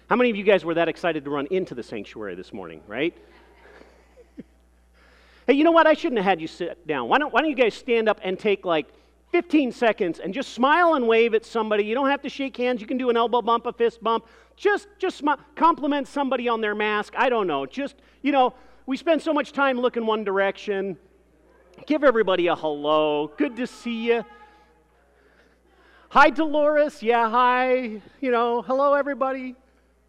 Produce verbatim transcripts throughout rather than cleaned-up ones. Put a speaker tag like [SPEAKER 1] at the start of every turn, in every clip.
[SPEAKER 1] How many of you guys were that excited to run into the sanctuary this morning, right? Hey, you know what? I shouldn't have had you sit down. Why don't, why don't you guys stand up and take like fifteen seconds and just smile and wave at somebody. You don't have to shake hands. You can do an elbow bump, a fist bump. Just, just smi- compliment somebody on their mask. I don't know. Just, you know, we spend so much time looking one direction. Give everybody a hello. Good to see you. Hi, Dolores. Yeah, hi. You know, hello, everybody.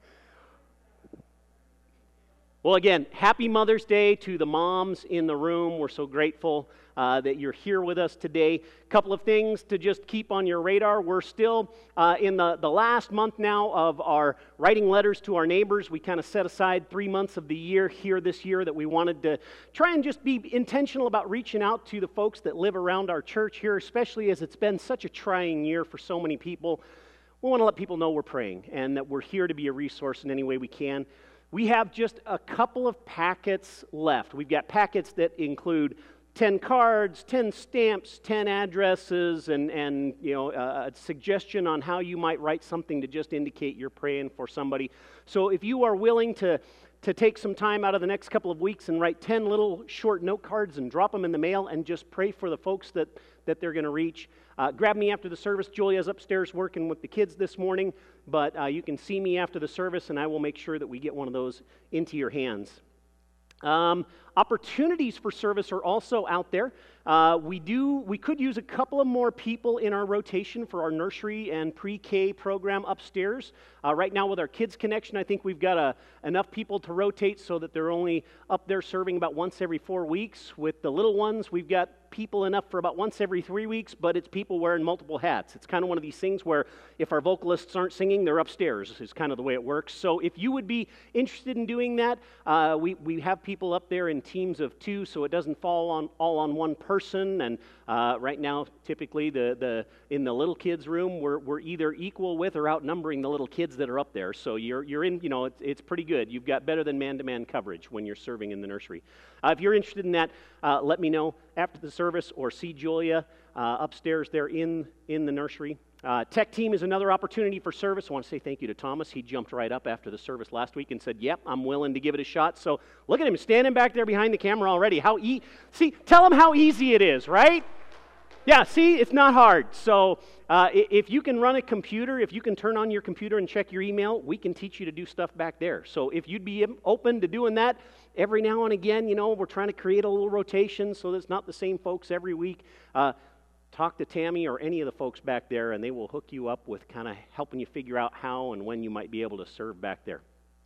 [SPEAKER 1] Well, again, happy Mother's Day to the moms in the room. We're so grateful uh, that you're here with us today. A couple of things to just keep on your radar. We're still uh, in the, the last month now of our writing letters to our neighbors. We kind of set aside three months of the year here this year that we wanted to try and just be intentional about reaching out to the folks that live around our church here, especially as it's been such a trying year for so many people. We want to let people know we're praying and that we're here to be a resource in any way we can. We have just a couple of packets left. We've got packets that include ten cards, ten stamps, ten addresses, and, and you know, a suggestion on how you might write something to just indicate you're praying for somebody. So if you are willing to, to take some time out of the next couple of weeks and write ten little short note cards and drop them in the mail and just pray for the folks that, that they're going to reach, uh, grab me after the service. Julia's upstairs working with the kids this morning. But uh, you can see me after the service, and I will make sure that we get one of those into your hands. Um, opportunities for service are also out there. Uh, we do. We could use a couple of more people in our rotation for our nursery and pre-K program upstairs. Uh, right now with our Kids Connection, I think we've got a, enough people to rotate so that they're only up there serving about once every four weeks. With the little ones, we've got people enough for about once every three weeks, but it's people wearing multiple hats. It's kind of one of these things where if our vocalists aren't singing, they're upstairs is kind of the way it works. So if you would be interested in doing that, uh, we, we have people up there in teams of two, so it doesn't fall on all on one person. And uh, right now, typically, the, the in the little kids' room, we're, we're either equal with or outnumbering the little kids that are up there. So you're you're in, you know, it's, it's pretty good. You've got better than man-to-man coverage when you're serving in the nursery. Uh, if you're interested in that, uh, let me know after the service or see Julia uh, upstairs there in, in the nursery. Uh, tech team is another opportunity for service. I want to say thank you to Thomas. He jumped right up after the service last week and said, yep, I'm willing to give it a shot. So look at him standing back there behind the camera already. How e- See, tell him how easy it is, right? Yeah, see, it's not hard. So uh, if you can run a computer, if you can turn on your computer and check your email, we can teach you to do stuff back there. So if you'd be open to doing that every now and again, you know, we're trying to create a little rotation so that it's not the same folks every week. Uh, talk to Tammy or any of the folks back there, and they will hook you up with kind of helping you figure out how and when you might be able to serve back there.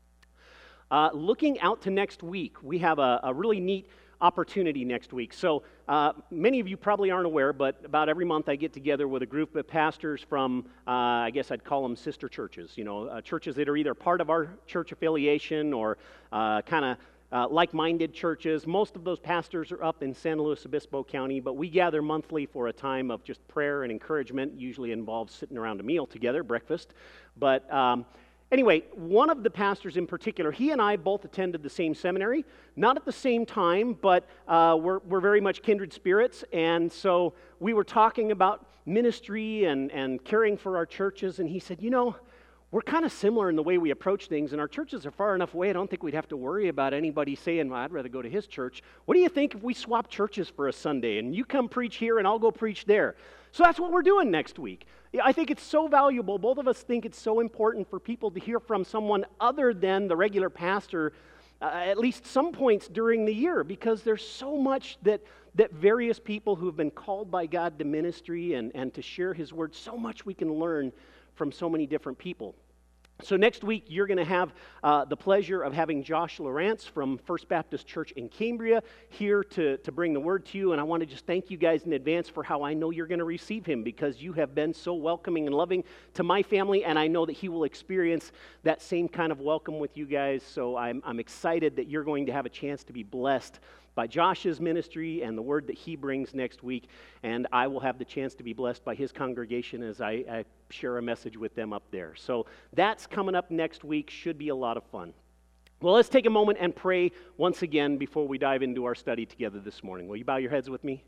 [SPEAKER 1] Uh, looking out to next week, we have a, a really neat opportunity next week. So uh, many of you probably aren't aware, but about every month I get together with a group of pastors from, uh, I guess I'd call them sister churches, you know, uh, churches that are either part of our church affiliation or uh, kind of uh, like-minded churches. Most of those pastors are up in San Luis Obispo County, but we gather monthly for a time of just prayer and encouragement. Usually involves sitting around a meal together, breakfast. But um, Anyway, one of the pastors in particular, he and I both attended the same seminary, not at the same time, but uh, we're, we're very much kindred spirits, and so we were talking about ministry and, and caring for our churches, and he said, you know, we're kind of similar in the way we approach things, and our churches are far enough away, I don't think we'd have to worry about anybody saying, well, I'd rather go to his church. What do you think if we swap churches for a Sunday, and you come preach here, and I'll go preach there? So that's what we're doing next week. I think it's so valuable. Both of us think it's so important for people to hear from someone other than the regular pastor uh, at least some points during the year, because there's so much that, that various people who have been called by God to ministry and, and to share His Word, so much we can learn from so many different people. So next week, you're going to have uh, the pleasure of having Josh Lawrence from First Baptist Church in Cambria here to, to bring the word to you. And I want to just thank you guys in advance for how I know you're going to receive him, because you have been so welcoming and loving to my family, and I know that he will experience that same kind of welcome with you guys. So I'm, I'm excited that you're going to have a chance to be blessed by Josh's ministry and the word that he brings next week, and I will have the chance to be blessed by his congregation as I, I share a message with them up there. So that's coming up next week. Should be a lot of fun. Well, let's take a moment and pray once again before we dive into our study together this morning. Will you bow your heads with me?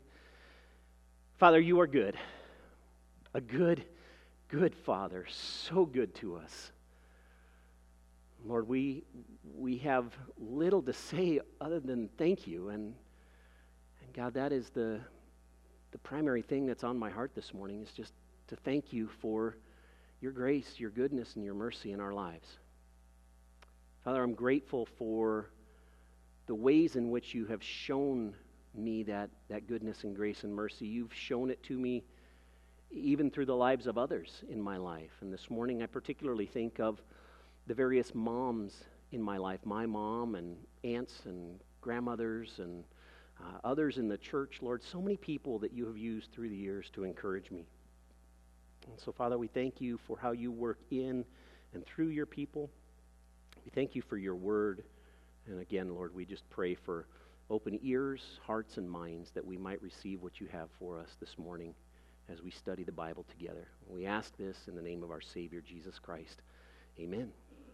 [SPEAKER 1] Father, you are good. A good, good Father. So good to us. Lord, we we have little to say other than thank you. And, and God, that is the, the primary thing that's on my heart this morning, is just to thank you for your grace, your goodness, and your mercy in our lives. Father, I'm grateful for the ways in which you have shown me that, that goodness and grace and mercy. You've shown it to me even through the lives of others in my life. And this morning I particularly think of the various moms in my life, my mom and aunts and grandmothers and uh, others in the church. Lord, so many people that you have used through the years to encourage me. And so, Father, we thank you for how you work in and through your people. We thank you for your word. And again, Lord, we just pray for open ears, hearts, and minds that we might receive what you have for us this morning as we study the Bible together. We ask this in the name of our Savior, Jesus Christ. Amen.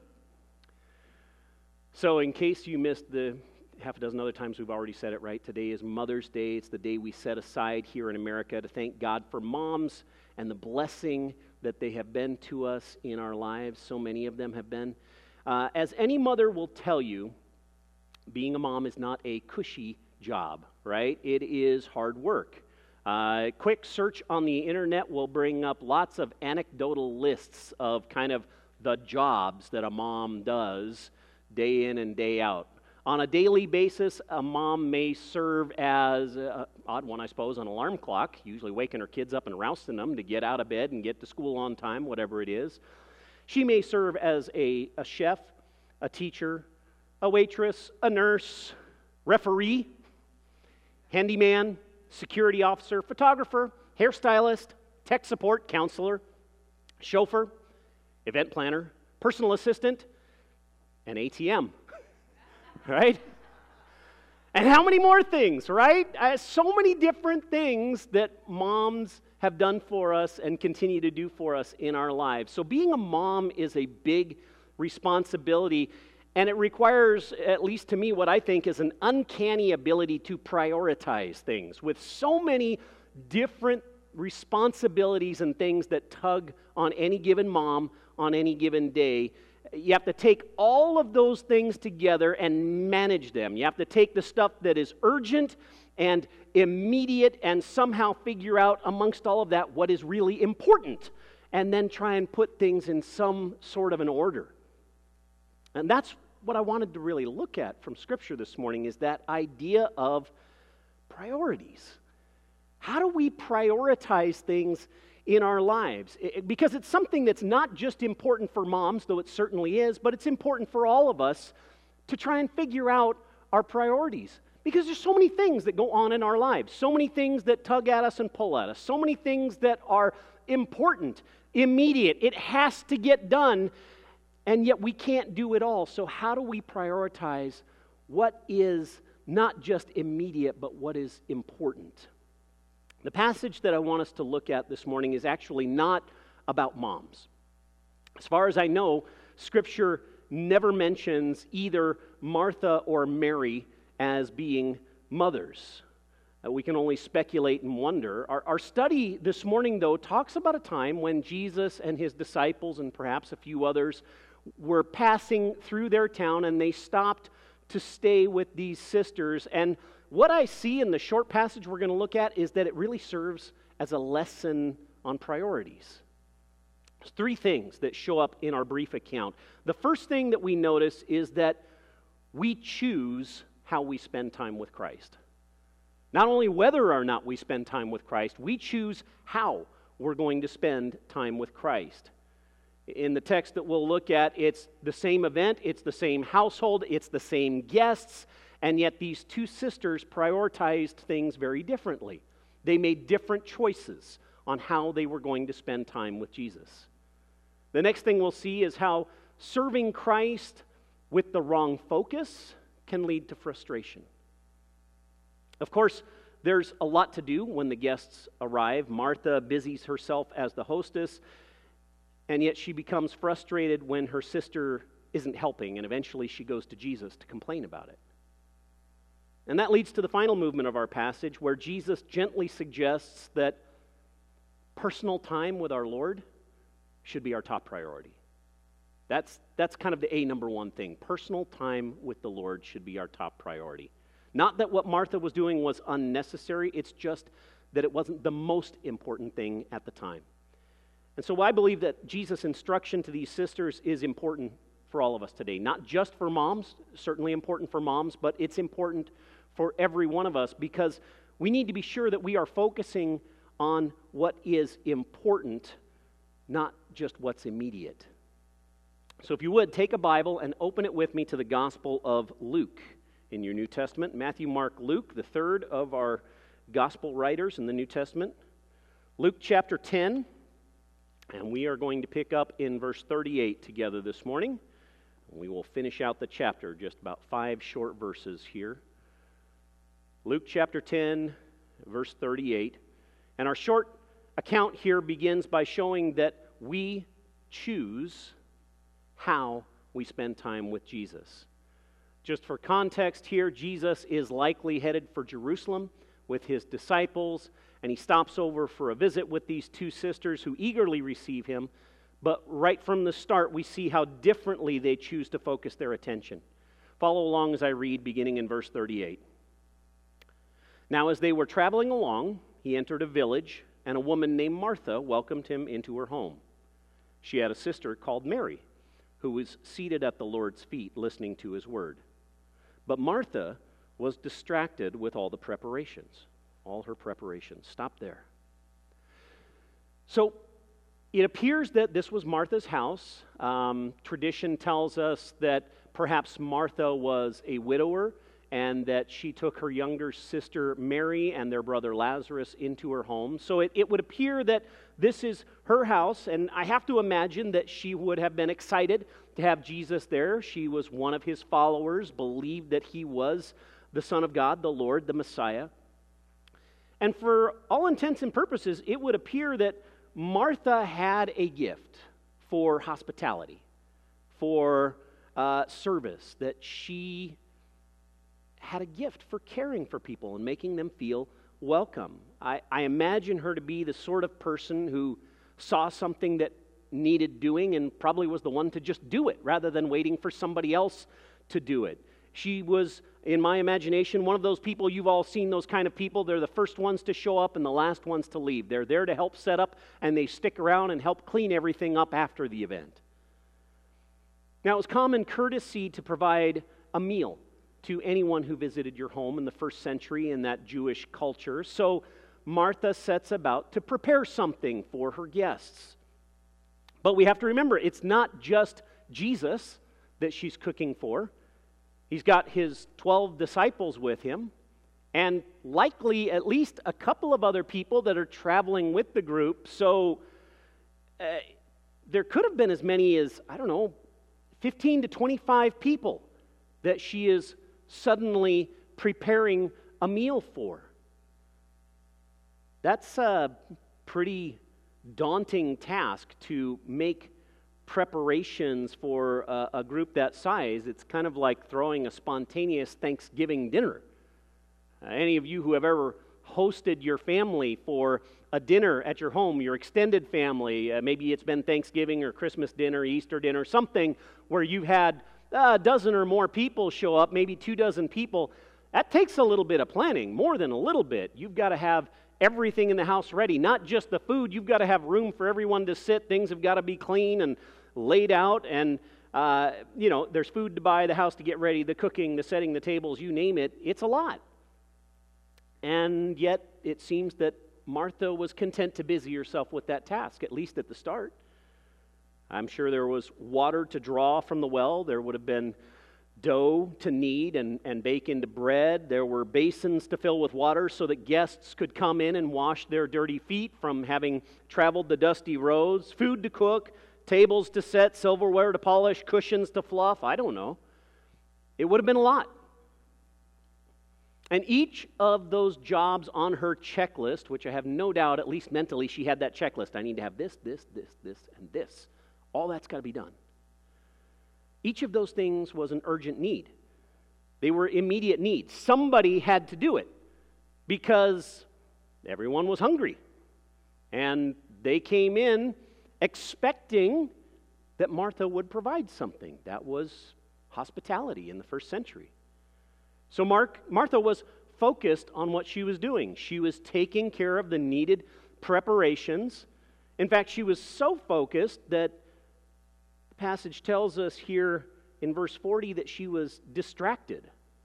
[SPEAKER 1] So in case you missed the half a dozen other times we've already said it right, today is Mother's Day. It's the day we set aside here in America to thank God for moms and the blessing that they have been to us in our lives. So many of them have been. Uh, as any mother will tell you, being a mom is not a cushy job, right? It is hard work. Uh, quick search on the internet will bring up lots of anecdotal lists of kind of the jobs that a mom does day in and day out. On a daily basis, a mom may serve as, uh, odd one I suppose, an alarm clock, usually waking her kids up and rousting them to get out of bed and get to school on time, whatever it is. She may serve as a, a chef, a teacher, a waitress, a nurse, referee, handyman, security officer, photographer, hairstylist, tech support, counselor, chauffeur, event planner, personal assistant, and A T M, right? And how many more things, right? Uh, so many different things that moms have done for us and continue to do for us in our lives. So being a mom is a big responsibility, and it requires, at least to me, what I think is an uncanny ability to prioritize things with so many different responsibilities and things that tug on any given mom on any given day. You have to take all of those things together and manage them. You have to take the stuff that is urgent and immediate and somehow figure out amongst all of that what is really important, and then try and put things in some sort of an order. And that's what I wanted to really look at from Scripture this morning, is that idea of priorities. How do we prioritize things in our lives? It, because it's something that's not just important for moms, though it certainly is, but it's important for all of us to try and figure out our priorities. Because there's so many things that go on in our lives, so many things that tug at us and pull at us, so many things that are important, immediate. It has to get done, and yet we can't do it all. So how do we prioritize what is not just immediate, but what is important? The passage that I want us to look at this morning is actually not about moms. As far as I know, Scripture never mentions either Martha or Mary as being mothers. Uh, we can only speculate and wonder. Our, our study this morning, though, talks about a time when Jesus and his disciples and perhaps a few others were passing through their town, and they stopped to stay with these sisters. And what I see in the short passage we're going to look at is that it really serves as a lesson on priorities. There's three things that show up in our brief account. The first thing that we notice is that we choose how we spend time with Christ. Not only whether or not we spend time with Christ, we choose how we're going to spend time with Christ. In the text that we'll look at, it's the same event, it's the same household, it's the same guests, and yet these two sisters prioritized things very differently. They made different choices on how they were going to spend time with Jesus. The next thing we'll see is how serving Christ with the wrong focus can lead to frustration. Of course, there's a lot to do when the guests arrive. Martha busies herself as the hostess, and yet she becomes frustrated when her sister isn't helping, and eventually she goes to Jesus to complain about it. And that leads to the final movement of our passage, where Jesus gently suggests that personal time with our Lord should be our top priority. That's, that's kind of the A number one thing. Personal time with the Lord should be our top priority. Not that what Martha was doing was unnecessary, it's just that it wasn't the most important thing at the time. And so I believe that Jesus' instruction to these sisters is important for all of us today. Not just for moms, certainly important for moms, but it's important for every one of us because we need to be sure that we are focusing on what is important, not just what's immediate. So if you would, take a Bible and open it with me to the Gospel of Luke in your New Testament. Matthew, Mark, Luke, the third of our Gospel writers in the New Testament. Luke chapter ten, and we are going to pick up in verse thirty-eight together this morning. We will finish out the chapter, just about five short verses here. Luke chapter ten, verse thirty-eight. And our short account here begins by showing that we choose how we spend time with Jesus. Just for context here, Jesus is likely headed for Jerusalem with his disciples, and he stops over for a visit with these two sisters who eagerly receive him. But right from the start, we see how differently they choose to focus their attention. Follow along as I read, beginning in verse thirty-eight. Now, as they were traveling along, he entered a village, and a woman named Martha welcomed him into her home. She had a sister called Mary, who was seated at the Lord's feet listening to his word. But Martha was distracted with all the preparations, all her preparations. Stop there. So, it appears that this was Martha's house. Um, tradition tells us that perhaps Martha was a widower and that she took her younger sister Mary and their brother Lazarus into her home. So it, it would appear that this is her house, and I have to imagine that she would have been excited to have Jesus there. She was one of his followers, believed that he was the Son of God, the Lord, the Messiah. And for all intents and purposes, it would appear that Martha had a gift for hospitality, for uh, service, that she had a gift for caring for people and making them feel welcome. I, I imagine her to be the sort of person who saw something that needed doing and probably was the one to just do it rather than waiting for somebody else to do it. She was, in my imagination, one of those people, you've all seen those kind of people. They're the first ones to show up and the last ones to leave. They're there to help set up, and they stick around and help clean everything up after the event. Now, it was common courtesy to provide a meal to anyone who visited your home in the first century in that Jewish culture. So Martha sets about to prepare something for her guests. But we have to remember, it's not just Jesus that she's cooking for. He's got his twelve disciples with him, and likely at least a couple of other people that are traveling with the group. So uh, there could have been as many as, I don't know, fifteen to twenty-five people that she is suddenly preparing a meal for. That's a pretty daunting task to make preparations for a, a group that size. It's kind of like throwing a spontaneous Thanksgiving dinner. Uh, any of you who have ever hosted your family for a dinner at your home, your extended family, uh, maybe it's been Thanksgiving or Christmas dinner, Easter dinner, something where you've had a dozen or more people show up, maybe two dozen people, that takes a little bit of planning, more than a little bit. You've got to have everything in the house ready, not just the food. You've got to have room for everyone to sit. Things have got to be clean and laid out, and uh, you know, there's food to buy, the house to get ready, the cooking, the setting the tables, you name it. It's a lot. And yet, it seems that Martha was content to busy herself with that task, at least at the start. I'm sure there was water to draw from the well. There would have been dough to knead and, and bake into bread. There were basins to fill with water so that guests could come in and wash their dirty feet from having traveled the dusty roads. Food to cook, tables to set, silverware to polish, cushions to fluff. I don't know. It would have been a lot. And each of those jobs on her checklist, which I have no doubt, at least mentally, she had that checklist. I need to have this, this, this, this, and this. All that's got to be done. Each of those things was an urgent need. They were immediate needs. Somebody had to do it because everyone was hungry. And they came in expecting that Martha would provide something. That was hospitality in the first century. So Mark, Martha was focused on what she was doing. She was taking care of the needed preparations. In fact, she was so focused that the passage tells us here in verse forty that she was distracted.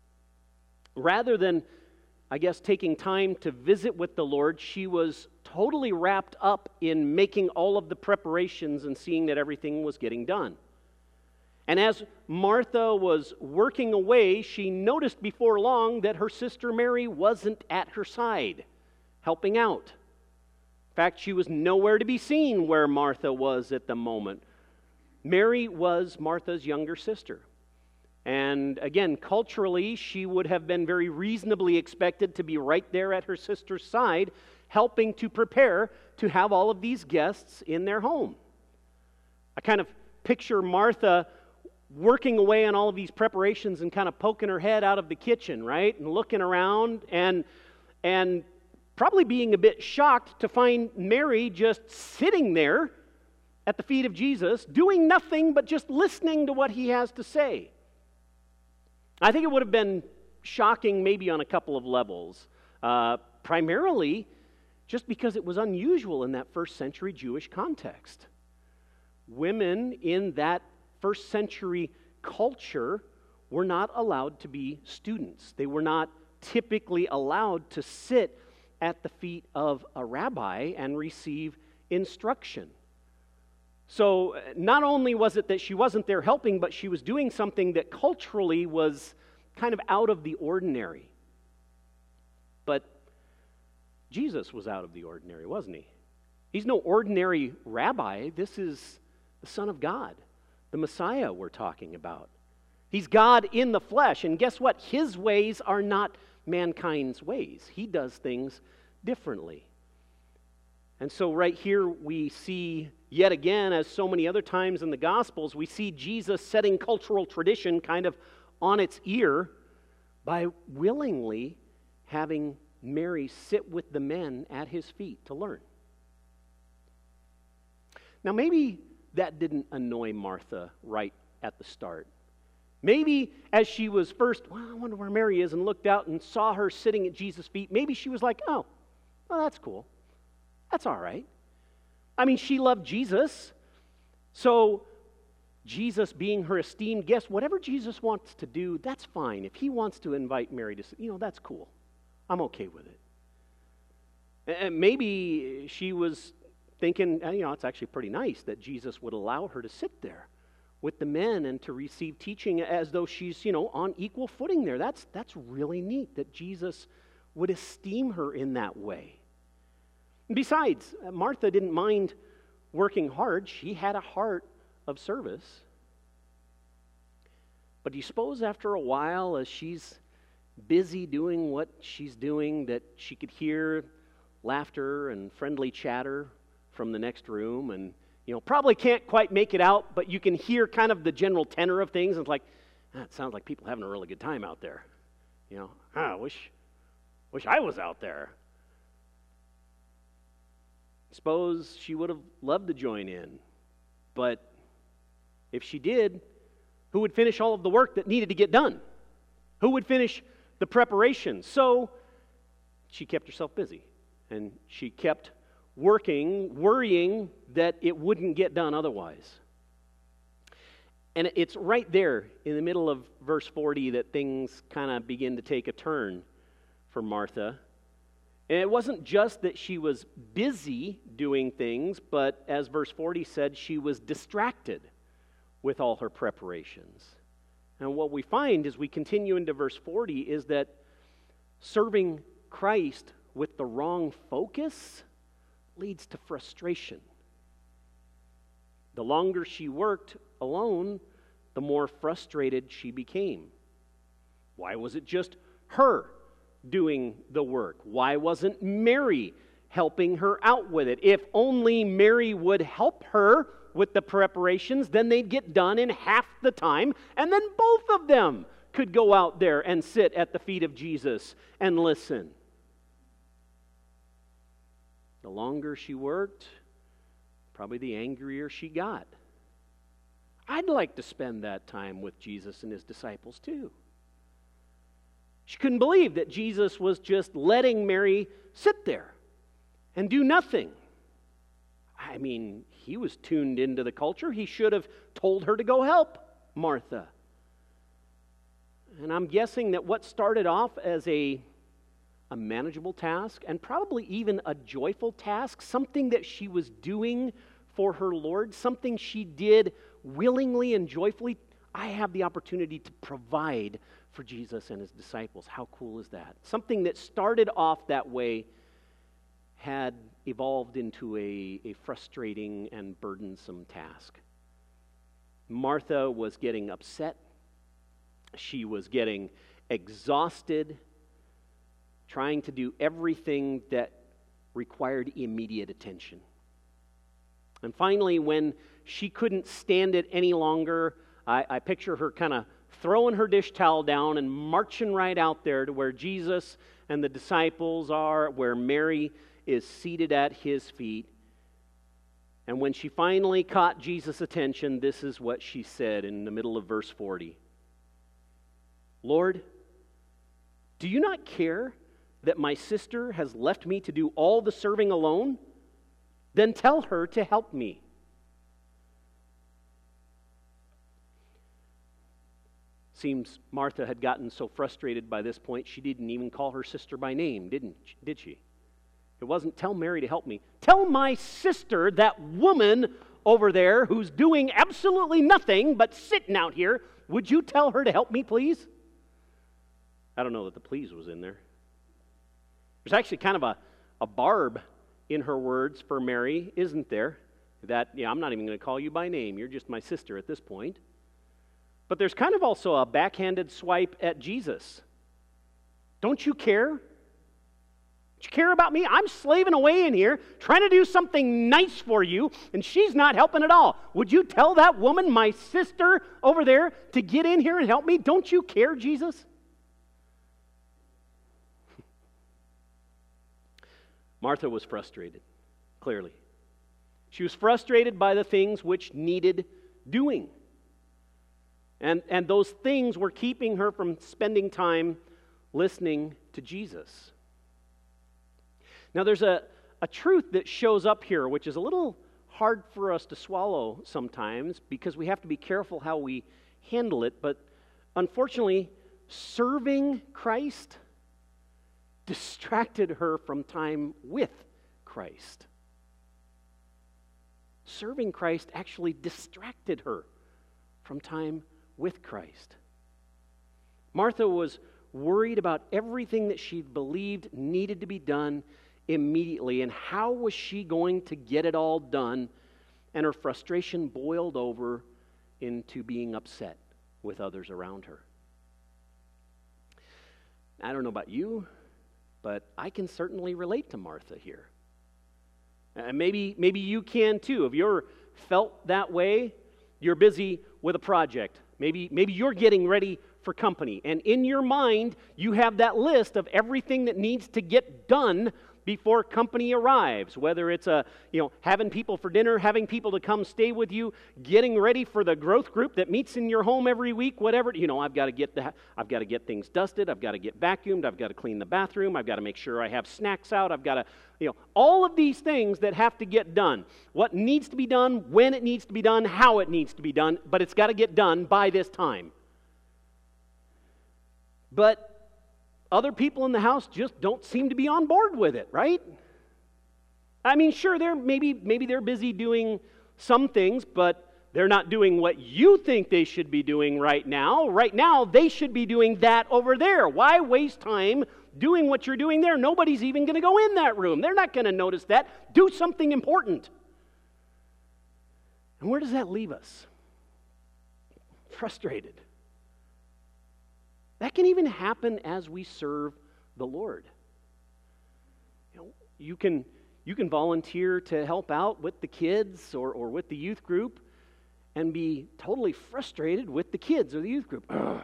[SPEAKER 1] Rather than, I guess, taking time to visit with the Lord, she was totally wrapped up in making all of the preparations and seeing that everything was getting done. And as Martha was working away, she noticed before long that her sister Mary wasn't at her side, helping out. In fact, she was nowhere to be seen where Martha was at the moment. Mary was Martha's younger sister. And again, culturally, she would have been very reasonably expected to be right there at her sister's side, helping to prepare to have all of these guests in their home. I kind of picture Martha working away on all of these preparations and kind of poking her head out of the kitchen, right? And looking around and and probably being a bit shocked to find Mary just sitting there at the feet of Jesus, doing nothing but just listening to what he has to say. I think it would have been shocking maybe on a couple of levels. Uh, primarily just because it was unusual in that first century Jewish context. Women in that first century culture were not allowed to be students. They were not typically allowed to sit at the feet of a rabbi and receive instruction. So not only was it that she wasn't there helping, but she was doing something that culturally was kind of out of the ordinary. But Jesus was out of the ordinary, wasn't he? He's no ordinary rabbi. This is the Son of God, the Messiah we're talking about. He's God in the flesh, and guess what? His ways are not mankind's ways. He does things differently. And so right here we see, yet again, as so many other times in the Gospels, we see Jesus setting cultural tradition kind of on its ear by willingly having Mary sit with the men at his feet to learn. Now maybe that didn't annoy Martha right at the start. Maybe as she was first, well, I wonder where Mary is, and looked out and saw her sitting at Jesus' feet, maybe she was like, oh, well, that's cool. That's all right. I mean, she loved Jesus, so Jesus being her esteemed guest, whatever Jesus wants to do, that's fine. If he wants to invite Mary to, you know, that's cool. I'm okay with it. And maybe she was thinking, you know, it's actually pretty nice that Jesus would allow her to sit there with the men and to receive teaching as though she's, you know, on equal footing there. That's, that's really neat that Jesus would esteem her in that way. Besides, Martha didn't mind working hard. She had a heart of service. But do you suppose after a while, as she's busy doing what she's doing, that she could hear laughter and friendly chatter from the next room, and you know, probably can't quite make it out, but you can hear kind of the general tenor of things, and it's like, ah, it sounds like people having a really good time out there. You know, ah, I wish, wish I was out there. Suppose she would have loved to join in, but if she did, who would finish all of the work that needed to get done? Who would finish the preparation? So she kept herself busy, and she kept working, worrying that it wouldn't get done otherwise. And it's right there in the middle of verse forty that things kind of begin to take a turn for Martha. And it wasn't just that she was busy doing things, but as verse forty said, she was distracted with all her preparations. And what we find as we continue into verse forty is that serving Christ with the wrong focus leads to frustration. The longer she worked alone, the more frustrated she became. Why was it just her doing the work? Why wasn't Mary helping her out with it? If only Mary would help her with the preparations, then they'd get done in half the time, and then both of them could go out there and sit at the feet of Jesus and listen. The longer she worked, probably the angrier she got. I'd like to spend that time with Jesus and his disciples too. She couldn't believe that Jesus was just letting Mary sit there and do nothing. I mean, he was tuned into the culture. He should have told her to go help Martha. And I'm guessing that what started off as a, a manageable task, and probably even a joyful task, something that she was doing for her Lord, something she did willingly and joyfully, I have the opportunity to provide for Jesus and his disciples. How cool is that? Something that started off that way had evolved into a, a frustrating and burdensome task. Martha was getting upset. She was getting exhausted, trying to do everything that required immediate attention. And finally, when she couldn't stand it any longer, I, I picture her kind of throwing her dish towel down and marching right out there to where Jesus and the disciples are, where Mary is seated at his feet. And when she finally caught Jesus' attention, this is what she said in the middle of verse forty. Lord, do you not care that my sister has left me to do all the serving alone? Then tell her to help me. Seems Martha had gotten so frustrated by this point, she didn't even call her sister by name, didn't did she? It wasn't, tell Mary to help me. Tell my sister, that woman over there who's doing absolutely nothing but sitting out here, would you tell her to help me, please? I don't know that the please was in there. There's actually kind of a, a barb in her words for Mary, isn't there? That, yeah, I'm not even going to call you by name. You're just my sister at this point. But there's kind of also a backhanded swipe at Jesus. Don't you care? Don't you care about me? I'm slaving away in here, trying to do something nice for you, and she's not helping at all. Would you tell that woman, my sister over there, to get in here and help me? Don't you care, Jesus? Martha was frustrated, clearly. She was frustrated by the things which needed doing. And, and those things were keeping her from spending time listening to Jesus. Now there's a, a truth that shows up here, which is a little hard for us to swallow sometimes because we have to be careful how we handle it. But unfortunately, serving Christ distracted her from time with Christ. Serving Christ actually distracted her from time with Christ. Martha was worried about everything that she believed needed to be done immediately, and how was she going to get it all done? And her frustration boiled over into being upset with others around her. I don't know about you, but I can certainly relate to Martha here. And maybe, maybe you can too. Have you ever felt that way? You're busy with a project. Maybe, maybe you're getting ready for company. And in your mind, you have that list of everything that needs to get done before company arrives, whether it's a, you know, having people for dinner, having people to come stay with you, getting ready for the growth group that meets in your home every week, whatever. You know, I've got to get the, I've got to get things dusted, I've got to get vacuumed, I've got to clean the bathroom, I've got to make sure I have snacks out, I've got to, you know, all of these things that have to get done. What needs to be done, when it needs to be done, how it needs to be done, but it's got to get done by this time. But other people in the house just don't seem to be on board with it, right? I mean, sure, they're maybe maybe they're busy doing some things, but they're not doing what you think they should be doing right now. Right now, they should be doing that over there. Why waste time doing what you're doing there? Nobody's even going to go in that room. They're not going to notice that. Do something important. And where does that leave us? Frustrated. That can even happen as we serve the Lord. You know, you can you can volunteer to help out with the kids or, or with the youth group and be totally frustrated with the kids or the youth group. Ugh.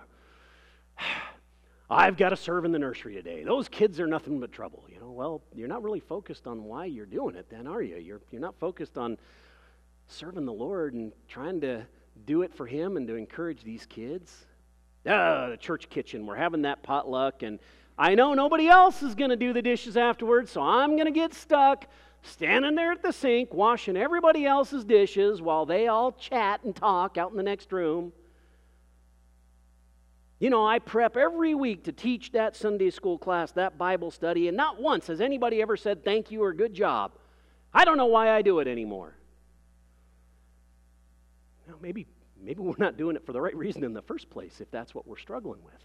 [SPEAKER 1] I've got to serve in the nursery today. Those kids are nothing but trouble. You know, well, you're not really focused on why you're doing it then, are you? You're you're not focused on serving the Lord and trying to do it for him and to encourage these kids. Ah, the church kitchen, we're having that potluck, and I know nobody else is going to do the dishes afterwards, so I'm going to get stuck standing there at the sink washing everybody else's dishes while they all chat and talk out in the next room. You know, I prep every week to teach that Sunday school class, that Bible study, and not once has anybody ever said thank you or good job. I don't know why I do it anymore. Now, maybe, maybe we're not doing it for the right reason in the first place, if that's what we're struggling with.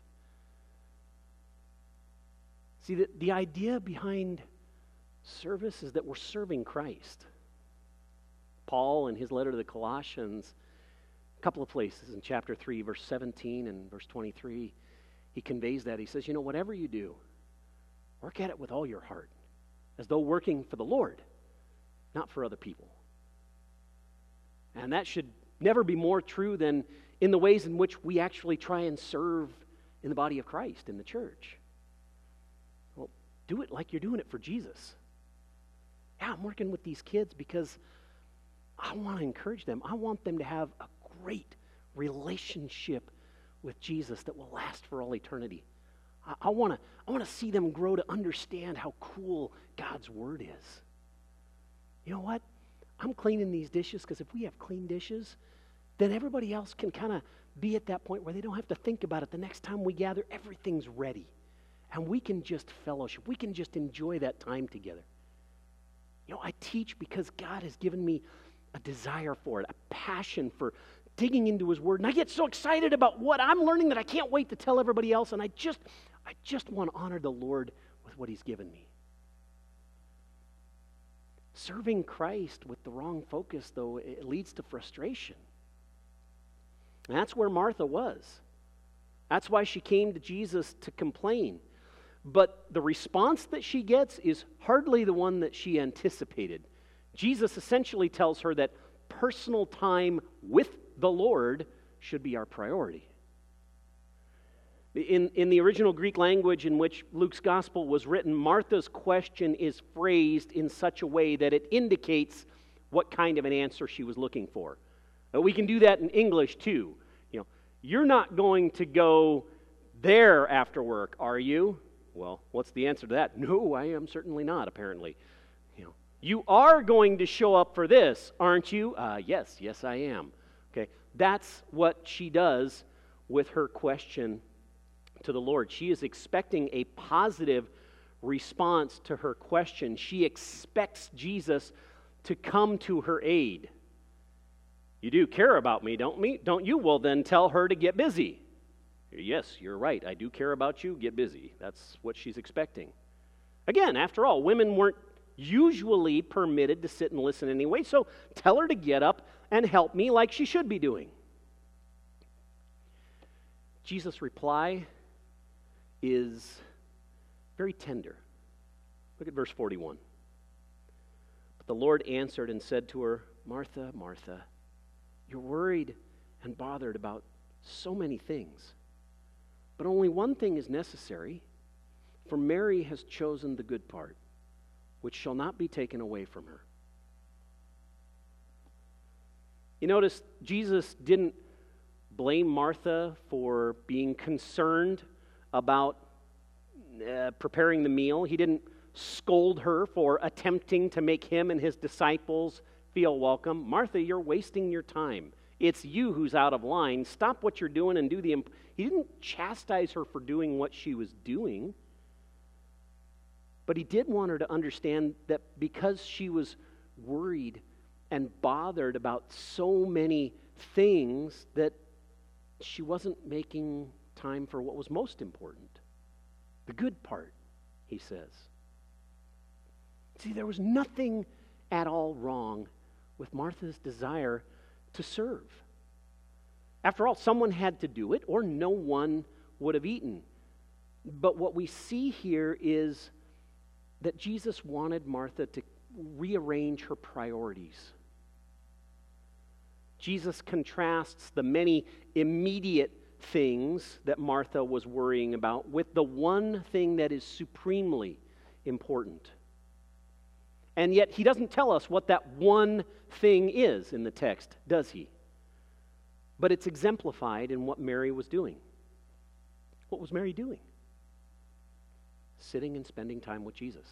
[SPEAKER 1] See, the, the idea behind service is that we're serving Christ. Paul, in his letter to the Colossians, a couple of places in chapter three, verse seventeen and verse twenty-three, he conveys that. He says, you know, whatever you do, work at it with all your heart, as though working for the Lord, not for other people. And that should never be more true than in the ways in which we actually try and serve in the body of Christ, in the church. Well, do it like you're doing it for Jesus. Yeah, I'm working with these kids because I want to encourage them. I want them to have a great relationship with Jesus that will last for all eternity. I, I want to I want to see them grow to understand how cool God's Word is. You know what? I'm cleaning these dishes because if we have clean dishes, then everybody else can kind of be at that point where they don't have to think about it. The next time we gather, everything's ready. And we can just fellowship. We can just enjoy that time together. You know, I teach because God has given me a desire for it, a passion for digging into His Word. And I get so excited about what I'm learning that I can't wait to tell everybody else. And I just, I just want to honor the Lord with what He's given me. Serving Christ with the wrong focus, though, it leads to frustration. And that's where Martha was. That's why she came to Jesus to complain. But the response that she gets is hardly the one that she anticipated. Jesus essentially tells her that personal time with the Lord should be our priority. In, in the original Greek language in which Luke's gospel was written, Martha's question is phrased in such a way that it indicates what kind of an answer she was looking for. Uh, we can do that in English too. You know, you're not going to go there after work, are you? Well, what's the answer to that? No, I am certainly not, apparently. You know, you are going to show up for this, aren't you? Uh, yes, yes I am. Okay, that's what she does with her question to the Lord. She is expecting a positive response to her question. She expects Jesus to come to her aid. You do care about me, don't me? Don't you? Well, then tell her to get busy. Yes, you're right. I do care about you. Get busy. That's what she's expecting. Again, after all, women weren't usually permitted to sit and listen anyway, so tell her to get up and help me like she should be doing. Jesus' reply is very tender. Look at verse forty-one. But the Lord answered and said to her, Martha, Martha, you're worried and bothered about so many things. But only one thing is necessary, for Mary has chosen the good part, which shall not be taken away from her. You notice Jesus didn't blame Martha for being concerned about uh, preparing the meal. He didn't scold her for attempting to make him and his disciples feel welcome. Martha, you're wasting your time. It's you who's out of line. Stop what you're doing and do the... Imp-. He didn't chastise her for doing what she was doing. But he did want her to understand that because she was worried and bothered about so many things, that she wasn't making time for what was most important. The good part, he says. See, there was nothing at all wrong with Martha's desire to serve. After all, someone had to do it, or no one would have eaten. But what we see here is that Jesus wanted Martha to rearrange her priorities. Jesus contrasts the many immediate things that Martha was worrying about with the one thing that is supremely important. And yet he doesn't tell us what that one thing is in the text, does he? But it's exemplified in what Mary was doing. What was Mary doing? Sitting and spending time with Jesus.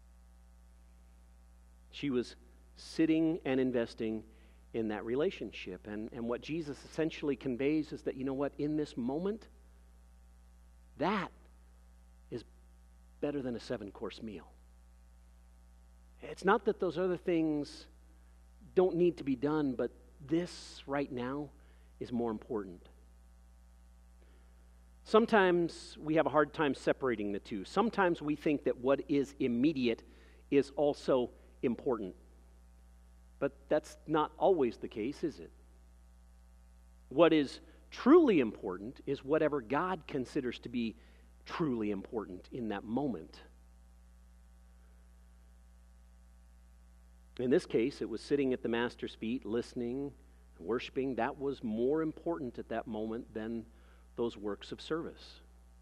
[SPEAKER 1] She was sitting and investing in that relationship. And, and what Jesus essentially conveys is that, you know what, in this moment, that is better than a seven-course meal. It's not that those other things don't need to be done, but this right now is more important. Sometimes we have a hard time separating the two. Sometimes we think that what is immediate is also important. But that's not always the case, is it? What is truly important is whatever God considers to be truly important in that moment. In this case, it was sitting at the Master's feet, listening, worshiping. That was more important at that moment than those works of service.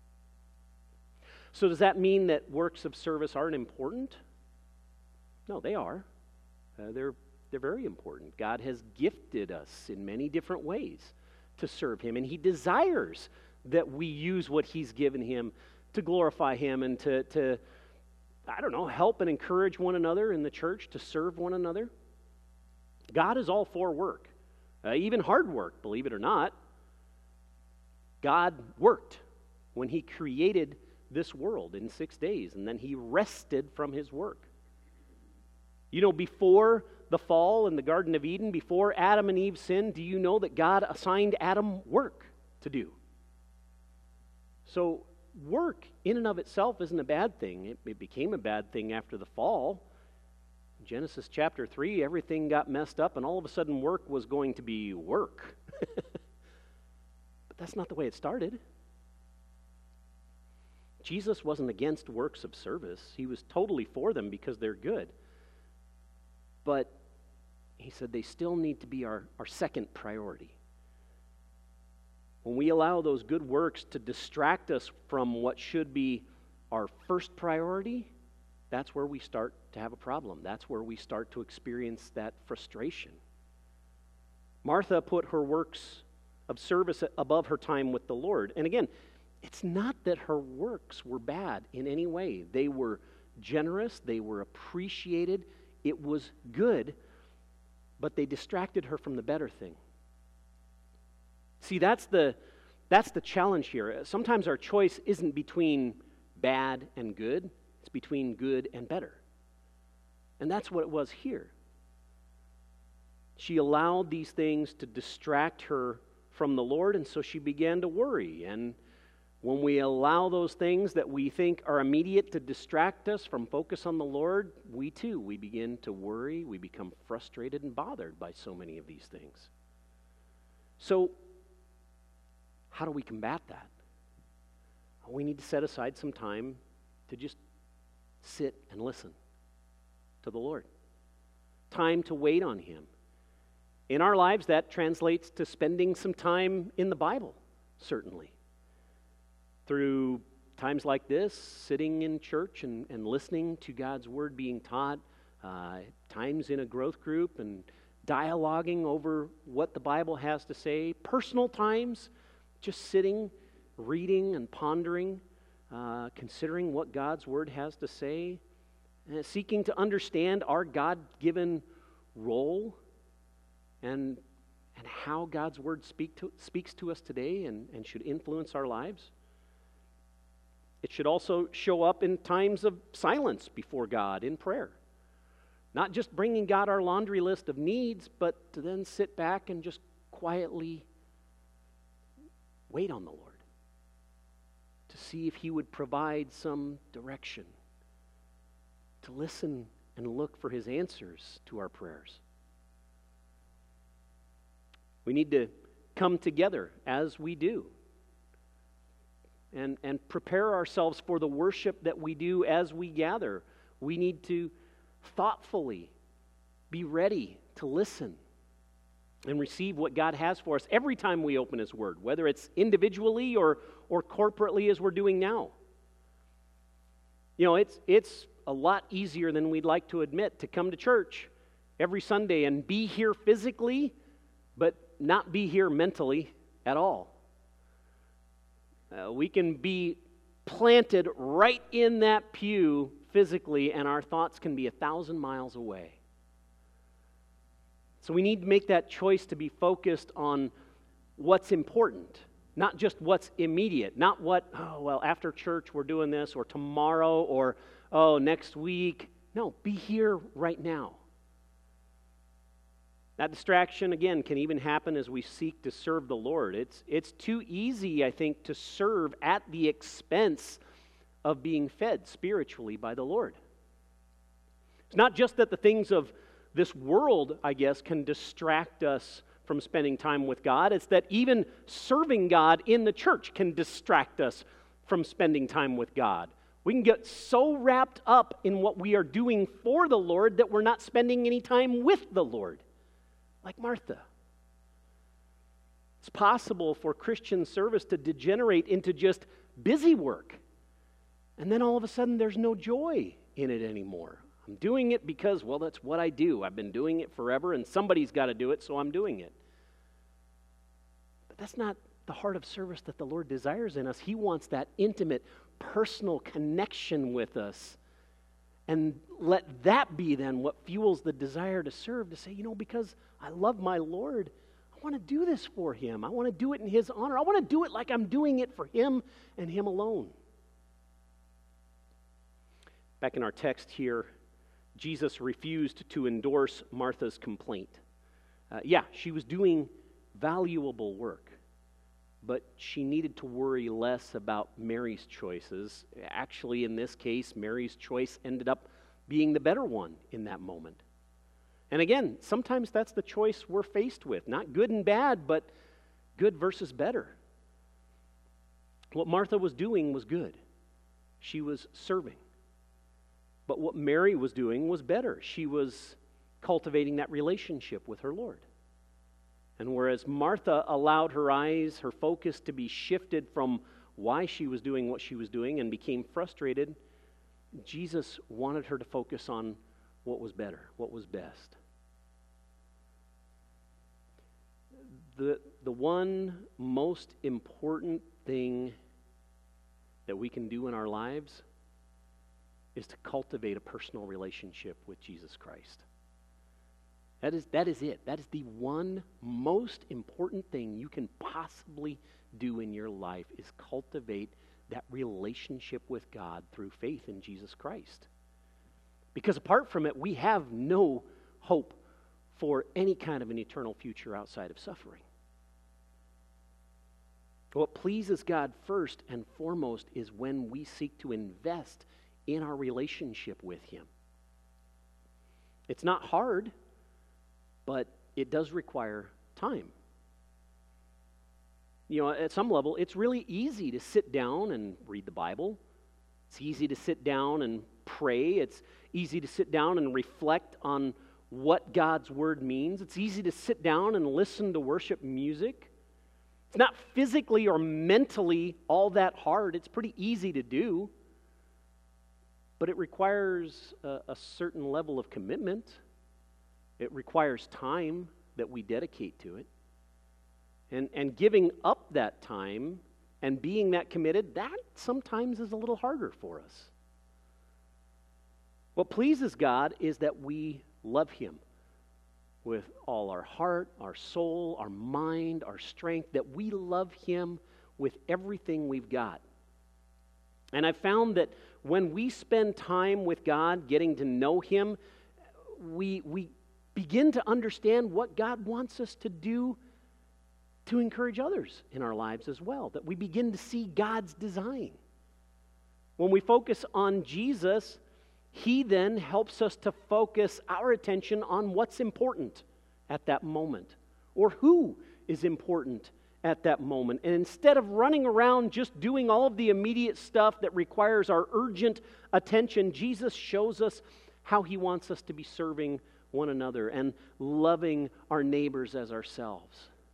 [SPEAKER 1] So does that mean that works of service aren't important? No, they are. Uh, they're, they're very important. God has gifted us in many different ways to serve Him, and He desires that we use what He's given Him to glorify Him and to, to, I don't know, help and encourage one another in the church, to serve one another. God is all for work, uh, even hard work, believe it or not. God worked when He created this world in six days, and then He rested from His work. You know, before the fall in the Garden of Eden, before Adam and Eve sinned, do you know that God assigned Adam work to do? So work in and of itself isn't a bad thing. It, it became a bad thing after the fall. In Genesis chapter three, everything got messed up, and all of a sudden work was going to be work. That's not the way it started. Jesus wasn't against works of service. He was totally for them because they're good. But He said they still need to be our, our second priority. When we allow those good works to distract us from what should be our first priority, that's where we start to have a problem. That's where we start to experience that frustration. Martha put her works of service above her time with the Lord. And again, it's not that her works were bad in any way. They were generous, they were appreciated, it was good, but they distracted her from the better thing. See, that's the that's the challenge here. Sometimes our choice isn't between bad and good, it's between good and better. And that's what it was here. She allowed these things to distract her from the Lord, and so she began to worry. And when we allow those things that we think are immediate to distract us from focus on the Lord, we too, we begin to worry. We become frustrated and bothered by so many of these things. So, how do we combat that? We need to set aside some time to just sit and listen to the Lord. Time to wait on Him. In our lives, that translates to spending some time in the Bible, certainly. Through times like this, sitting in church and, and listening to God's Word being taught, uh, times in a growth group and dialoguing over what the Bible has to say, personal times, just sitting, reading and pondering, uh, considering what God's Word has to say, uh, seeking to understand our God-given role and, and how God's Word speak to, speaks to us today and, and should influence our lives. It should also show up in times of silence before God in prayer. Not just bringing God our laundry list of needs, but to then sit back and just quietly wait on the Lord to see if He would provide some direction, to listen and look for His answers to our prayers. We need to come together as we do and, and prepare ourselves for the worship that we do as we gather. We need to thoughtfully be ready to listen and receive what God has for us every time we open His Word, whether it's individually or, or corporately as we're doing now. You know, it's, it's a lot easier than we'd like to admit to come to church every Sunday and be here physically, but not be here mentally at all. Uh, we can be planted right in that pew physically, and our thoughts can be a thousand miles away. So we need to make that choice to be focused on what's important, not just what's immediate, not what, oh, well, after church we're doing this, or tomorrow, or, oh, next week. No, be here right now. That distraction, again, can even happen as we seek to serve the Lord. It's, it's too easy, I think, to serve at the expense of being fed spiritually by the Lord. It's not just that the things of this world, I guess, can distract us from spending time with God. It's that even serving God in the church can distract us from spending time with God. We can get so wrapped up in what we are doing for the Lord that we're not spending any time with the Lord. Like Martha. It's possible for Christian service to degenerate into just busy work. And then all of a sudden there's no joy in it anymore. I'm doing it because, well, that's what I do. I've been doing it forever and somebody's got to do it, so I'm doing it. But that's not the heart of service that the Lord desires in us. He wants that intimate, personal connection with us. And let that be then what fuels the desire to serve, to say, you know, because I love my Lord, I want to do this for Him. I want to do it in His honor. I want to do it like I'm doing it for Him and Him alone. Back in our text here, Jesus refused to endorse Martha's complaint. Uh, yeah, she was doing valuable work, but she needed to worry less about Mary's choices. Actually, in this case, Mary's choice ended up being the better one in that moment. And again, sometimes that's the choice we're faced with. Not good and bad, but good versus better. What Martha was doing was good. She was serving. But what Mary was doing was better. She was cultivating that relationship with her Lord. And whereas Martha allowed her eyes, her focus to be shifted from why she was doing what she was doing and became frustrated, Jesus wanted her to focus on what was better, what was best. The, the one most important thing that we can do in our lives is to cultivate a personal relationship with Jesus Christ. That is, that is it. That is the one most important thing you can possibly do in your life, is cultivate that relationship with God through faith in Jesus Christ. Because apart from it, we have no hope for any kind of an eternal future outside of suffering. What pleases God first and foremost is when we seek to invest in our relationship with Him. It's not hard, but it does require time. You know, at some level, it's really easy to sit down and read the Bible. It's easy to sit down and pray. It's easy to sit down and reflect on what God's Word means. It's easy to sit down and listen to worship music. It's not physically or mentally all that hard. It's pretty easy to do. But it requires a, a certain level of commitment. It requires time that we dedicate to it. And, and giving up that time and being that committed, that sometimes is a little harder for us. What pleases God is that we love Him with all our heart, our soul, our mind, our strength, that we love Him with everything we've got. And I've found that when we spend time with God, getting to know Him, we, we begin to understand what God wants us to do to encourage others in our lives as well, that we begin to see God's design. When we focus on Jesus, He then helps us to focus our attention on what's important at that moment, or who is important at that moment. And instead of running around just doing all of the immediate stuff that requires our urgent attention, Jesus shows us how He wants us to be serving one another and loving our neighbors as ourselves.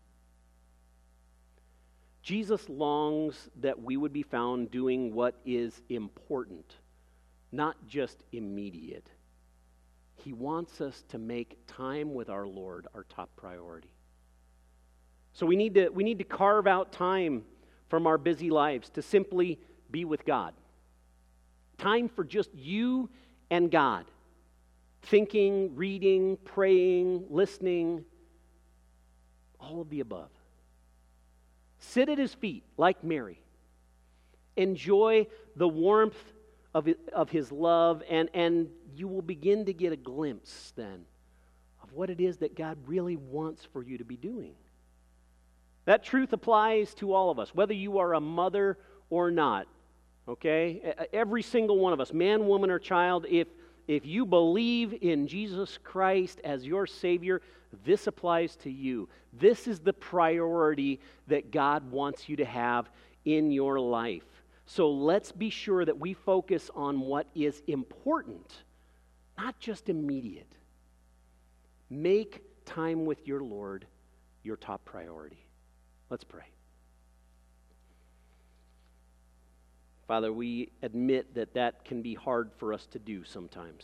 [SPEAKER 1] Jesus longs that we would be found doing what is important, not just immediate. He wants us to make time with our Lord our top priority. So we need to, we need to carve out time from our busy lives to simply be with God. Time for just you and God. Thinking, reading, praying, listening, all of the above. Sit at His feet like Mary. Enjoy the warmth of, of His love, and, and you will begin to get a glimpse then of what it is that God really wants for you to be doing. That truth applies to all of us, whether you are a mother or not. Okay? Every single one of us, man, woman, or child, if, if you believe in Jesus Christ as your Savior, this applies to you. This is the priority that God wants you to have in your life. So let's be sure that we focus on what is important, not just immediate. Make time with your Lord your top priority. Let's pray. Father, we admit that that can be hard for us to do sometimes.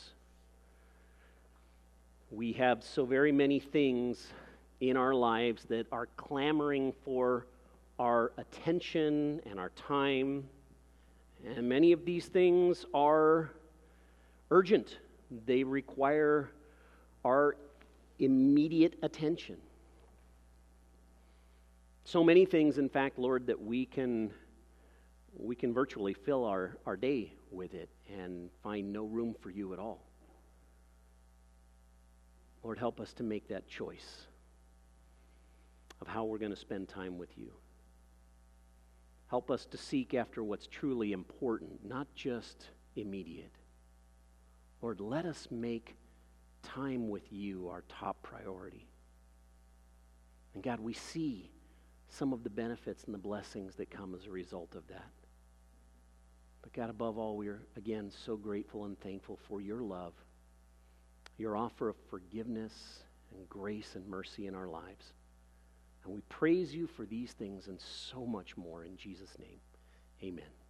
[SPEAKER 1] We have so very many things in our lives that are clamoring for our attention and our time. And many of these things are urgent. They require our immediate attention. So many things, in fact, Lord, that we can we can virtually fill our, our day with it and find no room for you at all. Lord, help us to make that choice of how we're going to spend time with you. Help us to seek after what's truly important, not just immediate. Lord, let us make time with you our top priority. And God, we see some of the benefits and the blessings that come as a result of that. But God, above all, we are, again, so grateful and thankful for your love, your offer of forgiveness and grace and mercy in our lives. And we praise you for these things and so much more in Jesus' name. Amen.